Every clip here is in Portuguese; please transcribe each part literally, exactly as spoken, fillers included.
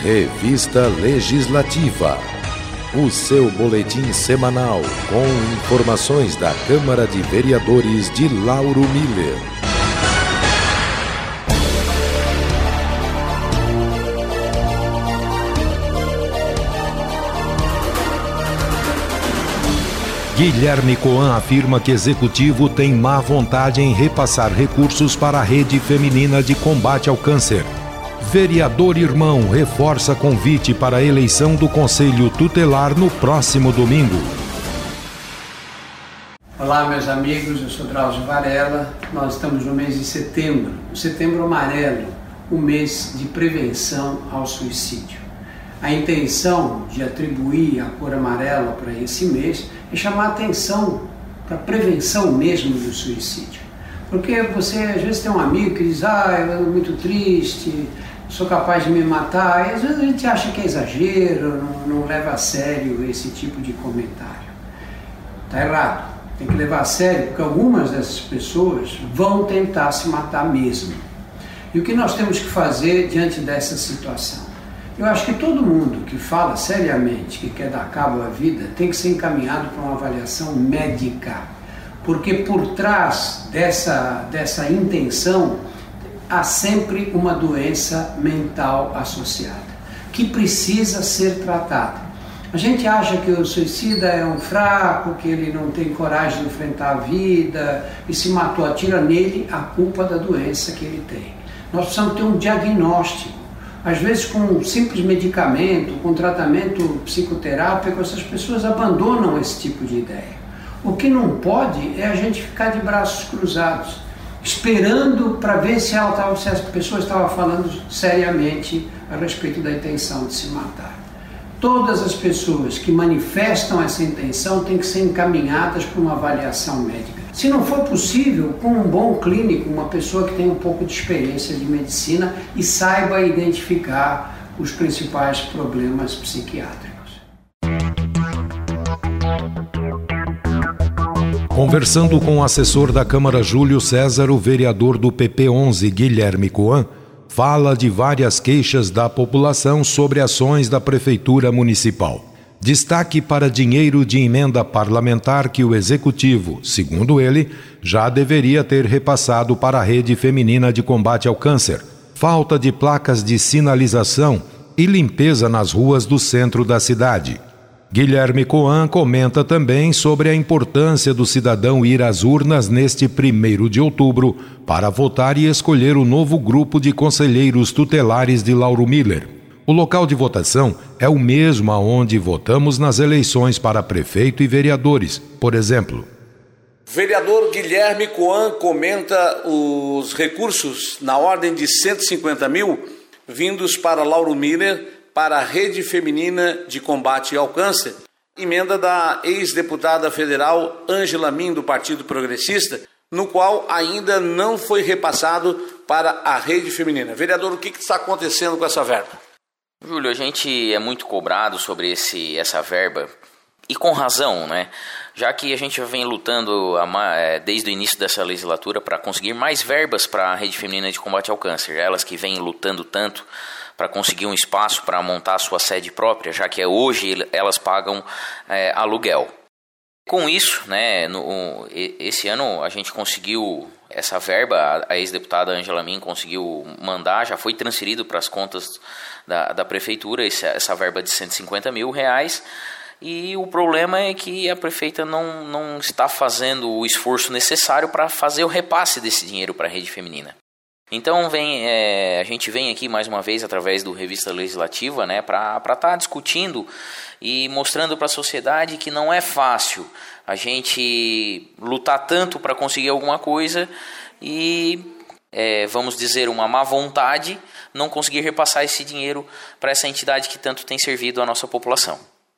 Revista Legislativa, o seu boletim semanal com informações da Câmara de Vereadores de Lauro Miller. Guilherme Coan afirma que Executivo tem má vontade em repassar recursos para a Rede Feminina de Combate ao Câncer. Vereador Irmão reforça convite para a eleição do Conselho Tutelar no próximo domingo. Olá, meus amigos, eu sou Drauzio Varela. Nós estamos no mês de setembro, o Setembro Amarelo, o mês de prevenção ao suicídio. A intenção de atribuir a cor amarela para esse mês é chamar a atenção para a prevenção mesmo do suicídio. Porque você às vezes tem um amigo que diz, ah, eu ando muito triste, sou capaz de me matar, e às vezes a gente acha que é exagero, não, não leva a sério esse tipo de comentário. Está errado, tem que levar a sério, porque algumas dessas pessoas vão tentar se matar mesmo. E o que nós temos que fazer diante dessa situação? Eu acho que todo mundo que fala seriamente que quer dar cabo à vida tem que ser encaminhado para uma avaliação médica, porque por trás dessa, dessa intenção há sempre uma doença mental associada, que precisa ser tratada. A gente acha que o suicida é um fraco, que ele não tem coragem de enfrentar a vida e se matou, atira nele a culpa da doença que ele tem. Nós precisamos ter um diagnóstico. Às vezes com um simples medicamento, com tratamento psicoterápico, essas pessoas abandonam esse tipo de ideia. O que não pode é a gente ficar de braços cruzados, esperando para ver se, ela tava, se a pessoa estava falando seriamente a respeito da intenção de se matar. Todas as pessoas que manifestam essa intenção têm que ser encaminhadas para uma avaliação médica. Se não for possível, com um bom clínico, uma pessoa que tem um pouco de experiência de medicina e saiba identificar os principais problemas psiquiátricos. Conversando com o assessor da Câmara Júlio César, o vereador do P P onze, Guilherme Coan, fala de várias queixas da população sobre ações da Prefeitura Municipal. Destaque para dinheiro de emenda parlamentar que o Executivo, segundo ele, já deveria ter repassado para a Rede Feminina de Combate ao Câncer, falta de placas de sinalização e limpeza nas ruas do centro da cidade. Guilherme Coan comenta também sobre a importância do cidadão ir às urnas neste primeiro de outubro para votar e escolher o novo grupo de conselheiros tutelares de Lauro Miller. O local de votação é o mesmo aonde votamos nas eleições para prefeito e vereadores, por exemplo. Vereador Guilherme Coan comenta os recursos na ordem de cento e cinquenta mil vindos para Lauro Miller para a Rede Feminina de Combate ao Câncer, emenda da ex-deputada federal Ângela Min, do Partido Progressista, no qual ainda não foi repassado para a Rede Feminina. Vereador, o que está acontecendo com essa verba? Júlio, a gente é muito cobrado sobre esse, essa verba, e com razão, né? Já que a gente vem lutando a, desde o início dessa legislatura para conseguir mais verbas para a Rede Feminina de Combate ao Câncer, elas que vêm lutando tanto para conseguir um espaço para montar a sua sede própria, já que hoje elas pagam é, aluguel. Com isso, né, no, esse ano a gente conseguiu essa verba, a ex-deputada Ângela Min conseguiu mandar, já foi transferido para as contas da, da prefeitura, essa, essa verba de cento e cinquenta mil reais, e o problema é que a prefeita não, não está fazendo o esforço necessário para fazer o repasse desse dinheiro para a Rede Feminina. Então vem, é, a gente vem aqui mais uma vez através do Revista Legislativa, né, para estar tá discutindo e mostrando para a sociedade que não é fácil a gente lutar tanto para conseguir alguma coisa e, é, vamos dizer, uma má vontade não conseguir repassar esse dinheiro para essa entidade que tanto tem servido a nossa população.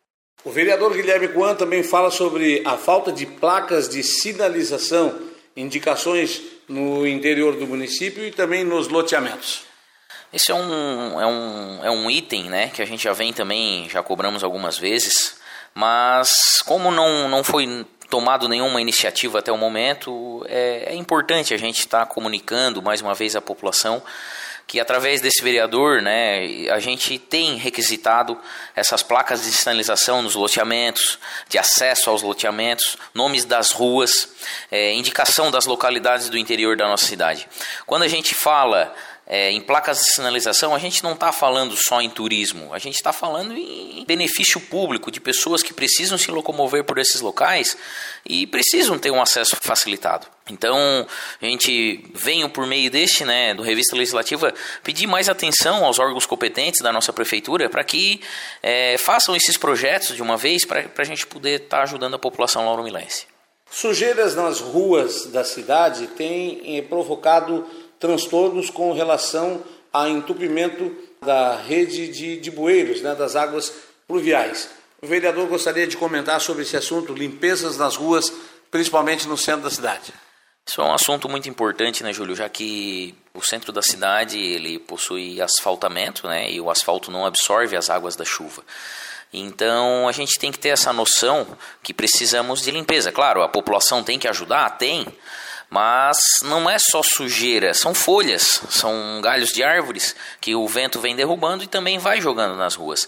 O vereador Guilherme Coan também fala sobre a falta de placas de sinalização, indicações no interior do município e também nos loteamentos. Esse é um, é um, é um item, né, que a gente já vem também, já cobramos algumas vezes, mas como não, não foi tomado nenhuma iniciativa até o momento, é, é importante a gente estar comunicando mais uma vez à população que através desse vereador, né, a gente tem requisitado essas placas de sinalização nos loteamentos, de acesso aos loteamentos, nomes das ruas, é, indicação das localidades do interior da nossa cidade. Quando a gente fala É, em placas de sinalização, a gente não está falando só em turismo, a gente está falando em benefício público, de pessoas que precisam se locomover por esses locais e precisam ter um acesso facilitado. Então, a gente veio por meio deste, né, do Revista Legislativa, pedir mais atenção aos órgãos competentes da nossa prefeitura para que é, façam esses projetos de uma vez para a gente poder estar tá ajudando a população lauromilense. Sujeiras nas ruas da cidade têm eh, provocado transtornos com relação ao entupimento da rede de, de bueiros, né, das águas pluviais. O vereador gostaria de comentar sobre esse assunto, limpezas nas ruas, principalmente no centro da cidade. Isso é um assunto muito importante, né, Júlio, já que o centro da cidade ele possui asfaltamento, né, e o asfalto não absorve as águas da chuva. Então, a gente tem que ter essa noção que precisamos de limpeza. Claro, a população tem que ajudar? Tem. Mas não é só sujeira, são folhas, são galhos de árvores que o vento vem derrubando e também vai jogando nas ruas.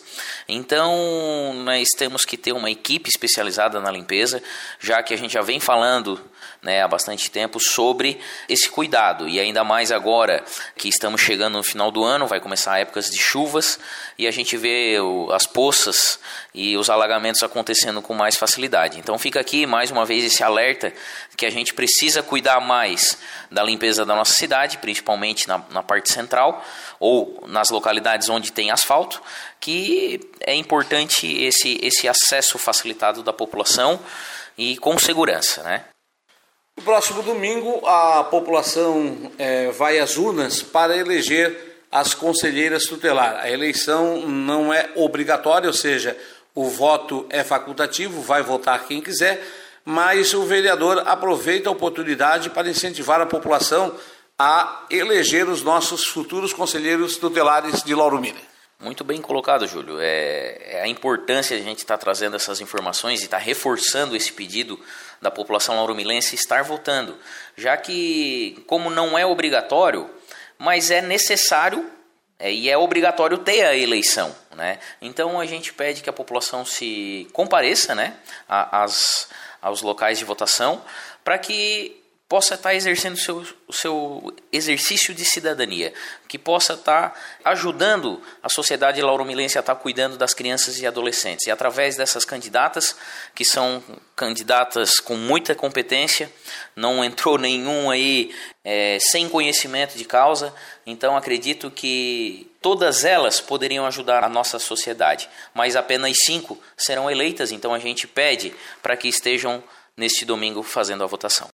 Então, nós temos que ter uma equipe especializada na limpeza, já que a gente já vem falando, né, há bastante tempo sobre esse cuidado. E ainda mais agora que estamos chegando no final do ano, vai começar épocas de chuvas e a gente vê o, as poças e os alagamentos acontecendo com mais facilidade. Então fica aqui mais uma vez esse alerta que a gente precisa cuidar mais da limpeza da nossa cidade, principalmente na, na parte central ou nas localidades onde tem asfalto, que é importante esse, esse acesso facilitado da população e com segurança, né? No próximo domingo, a população é, vai às urnas para eleger as conselheiras tutelar. A eleição não é obrigatória, ou seja, o voto é facultativo, vai votar quem quiser, mas o vereador aproveita a oportunidade para incentivar a população a eleger os nossos futuros conselheiros tutelares de Lauro Miller. Muito bem colocado, Júlio. É, é a importância de a gente estar trazendo essas informações e estar reforçando esse pedido da população lauromilense estar votando, já que, como não é obrigatório, mas é necessário é, e é obrigatório ter a eleição, né? Então a gente pede que a população se compareça, né, às, aos locais de votação para que possa estar exercendo o seu, o seu exercício de cidadania, que possa estar ajudando a sociedade lauromilense a estar cuidando das crianças e adolescentes. E através dessas candidatas, que são candidatas com muita competência, não entrou nenhum aí é, sem conhecimento de causa, então acredito que todas elas poderiam ajudar a nossa sociedade, mas apenas cinco serão eleitas, então a gente pede para que estejam neste domingo fazendo a votação.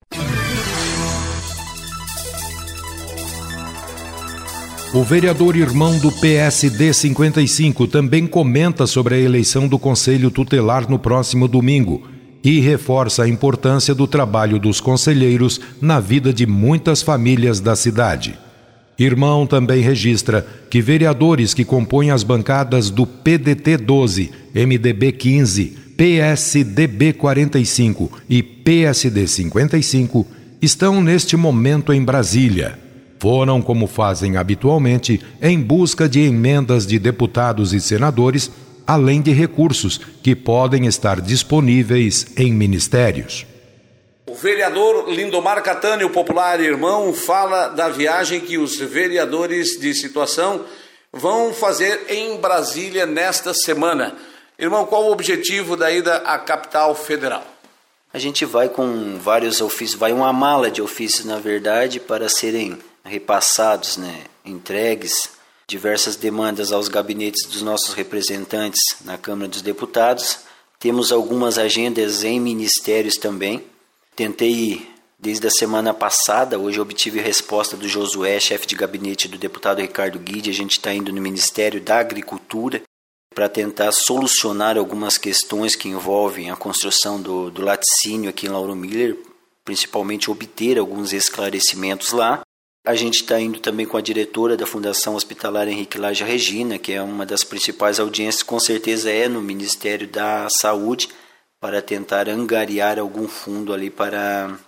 O vereador irmão do P S D cinquenta e cinco também comenta sobre a eleição do Conselho Tutelar no próximo domingo e reforça a importância do trabalho dos conselheiros na vida de muitas famílias da cidade. Irmão também registra que vereadores que compõem as bancadas do P D T doze, M D B quinze, P S D B quarenta e cinco e P S D cinquenta e cinco estão neste momento em Brasília. Foram, como fazem habitualmente, em busca de emendas de deputados e senadores, além de recursos que podem estar disponíveis em ministérios. O vereador Lindomar Catani, o popular irmão, fala da viagem que os vereadores de situação vão fazer em Brasília nesta semana. Irmão, qual o objetivo da ida à capital federal? A gente vai com vários ofícios, vai uma mala de ofícios, na verdade, para serem repassados, né, entregues, diversas demandas aos gabinetes dos nossos representantes na Câmara dos Deputados. Temos algumas agendas em ministérios também. Tentei, desde a semana passada, hoje obtive resposta do Josué, chefe de gabinete do deputado Ricardo Guide. A gente está indo no Ministério da Agricultura para tentar solucionar algumas questões que envolvem a construção do, do laticínio aqui em Lauro Miller, principalmente obter alguns esclarecimentos lá. A gente está indo também com a diretora da Fundação Hospitalar Henrique Laje Regina, que é uma das principais audiências, com certeza é no Ministério da Saúde, para tentar angariar algum fundo ali para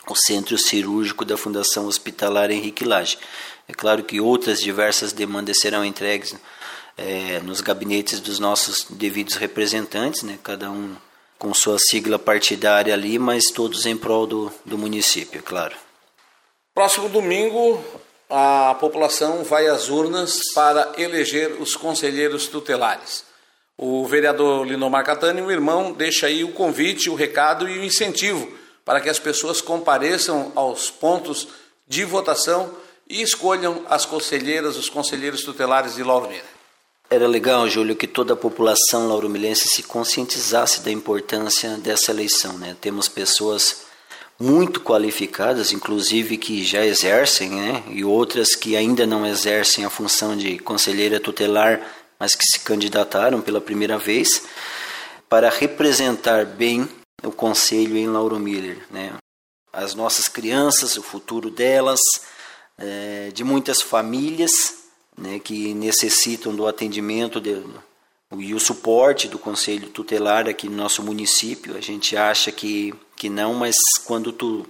o centro cirúrgico da Fundação Hospitalar Henrique Lage. É claro que outras diversas demandas serão entregues é, nos gabinetes dos nossos devidos representantes, né, cada um com sua sigla partidária ali, mas todos em prol do, do município, é claro. Próximo domingo, a população vai às urnas para eleger os conselheiros tutelares. O vereador Linomar Catani, o irmão, deixa aí o convite, o recado e o incentivo para que as pessoas compareçam aos pontos de votação e escolham as conselheiras, os conselheiros tutelares de Lauro Miller. Era legal, Júlio, que toda a população lauromilense se conscientizasse da importância dessa eleição, né? Temos pessoas muito qualificadas, inclusive que já exercem, né? E outras que ainda não exercem a função de conselheira tutelar, mas que se candidataram pela primeira vez para representar bem o conselho em Lauro Miller, né? As nossas crianças, o futuro delas, é, de muitas famílias, né, que necessitam do atendimento de, e o suporte do conselho tutelar aqui no nosso município. A gente acha que, que não, mas quando tu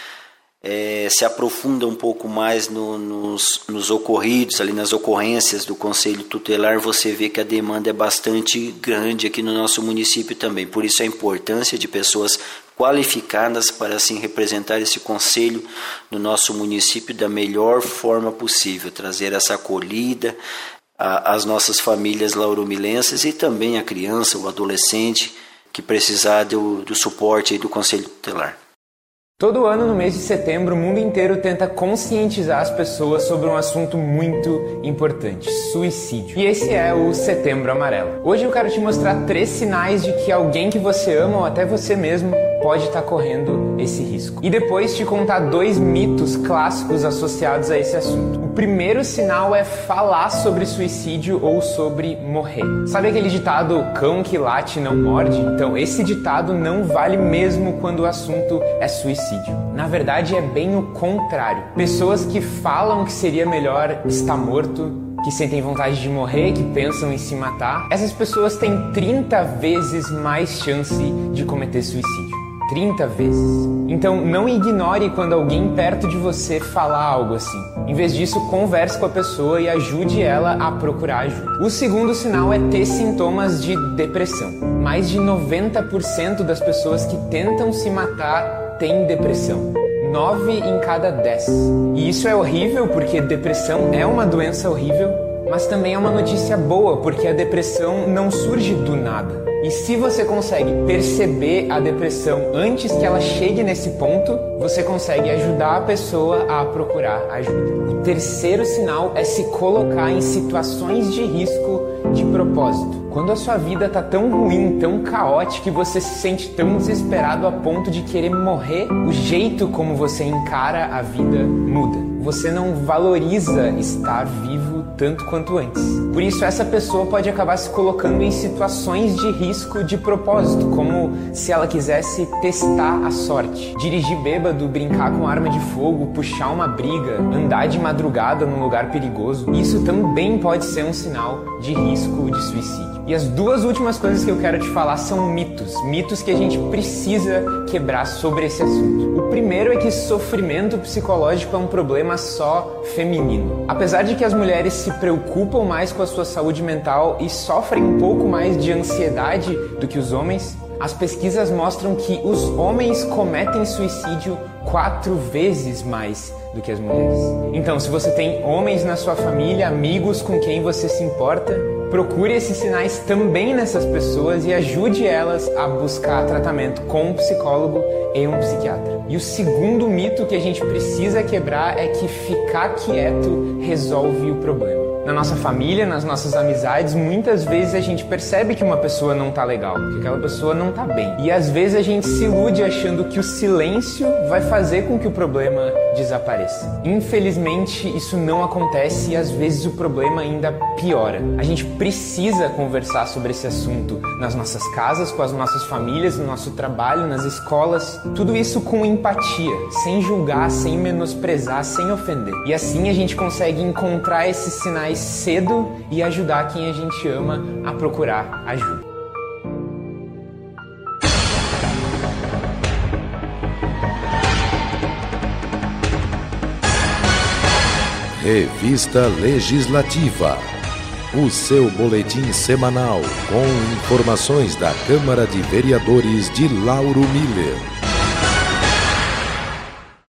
é, se aprofunda um pouco mais no, nos, nos ocorridos, ali nas ocorrências do conselho tutelar, você vê que a demanda é bastante grande aqui no nosso município também. Por isso a importância de pessoas qualificadas para assim representar esse conselho no nosso município da melhor forma possível, trazer essa acolhida às nossas famílias lauromilenses e também a criança, o adolescente que precisar do, do suporte aí do conselho tutelar. Todo ano, no mês de setembro, o mundo inteiro tenta conscientizar as pessoas sobre um assunto muito importante, suicídio. E esse é o Setembro Amarelo. Hoje eu quero te mostrar três sinais de que alguém que você ama ou até você mesmo pode estar correndo esse risco. E depois te contar dois mitos clássicos associados a esse assunto. O primeiro sinal é falar sobre suicídio ou sobre morrer. Sabe aquele ditado, cão que late não morde? Então, esse ditado não vale mesmo quando o assunto é suicídio. Na verdade, é bem o contrário. Pessoas que falam que seria melhor estar morto, que sentem vontade de morrer, que pensam em se matar, essas pessoas têm trinta vezes mais chance de cometer suicídio. trinta vezes. Então, não ignore quando alguém perto de você falar algo assim. Em vez disso, converse com a pessoa e ajude ela a procurar ajuda. O segundo sinal é ter sintomas de depressão. Mais de noventa por cento das pessoas que tentam se matar têm depressão. nove em cada dez. E isso é horrível porque depressão é uma doença horrível, mas também é uma notícia boa porque a depressão não surge do nada. E se você consegue perceber a depressão antes que ela chegue nesse ponto, você consegue ajudar a pessoa a procurar ajuda. O terceiro sinal é se colocar em situações de risco de propósito. Quando a sua vida tá tão ruim, tão caótica, que você se sente tão desesperado a ponto de querer morrer, o jeito como você encara a vida muda. Você não valoriza estar vivo tanto quanto antes. Por isso, essa pessoa pode acabar se colocando em situações de risco de propósito, como se ela quisesse testar a sorte. Dirigir bêbado, brincar com arma de fogo, puxar uma briga, andar de madrugada num lugar perigoso. Isso também pode ser um sinal de risco de suicídio. E as duas últimas coisas que eu quero te falar são mitos. Mitos que a gente precisa quebrar sobre esse assunto. O primeiro é que sofrimento psicológico é um problema só feminino. Apesar de que as mulheres se preocupam mais com a sua saúde mental e sofrem um pouco mais de ansiedade do que os homens, as pesquisas mostram que os homens cometem suicídio quatro vezes mais do que as mulheres. Então, se você tem homens na sua família, amigos com quem você se importa, procure esses sinais também nessas pessoas e ajude elas a buscar tratamento com um psicólogo e um psiquiatra. E o segundo mito que a gente precisa quebrar é que ficar quieto resolve o problema. Na nossa família, nas nossas amizades, muitas vezes a gente percebe que uma pessoa não tá legal, que aquela pessoa não tá bem. E às vezes a gente se ilude achando que o silêncio vai fazer com que o problema desapareça. Infelizmente, isso não acontece e às vezes o problema ainda piora. A gente precisa conversar sobre esse assunto nas nossas casas, com as nossas famílias, no nosso trabalho, nas escolas. Tudo isso com empatia, sem julgar, sem menosprezar, sem ofender. E assim a gente consegue encontrar esses sinais cedo e ajudar quem a gente ama a procurar ajuda. Revista Legislativa, o seu boletim semanal com informações da Câmara de Vereadores de Lauro Miller.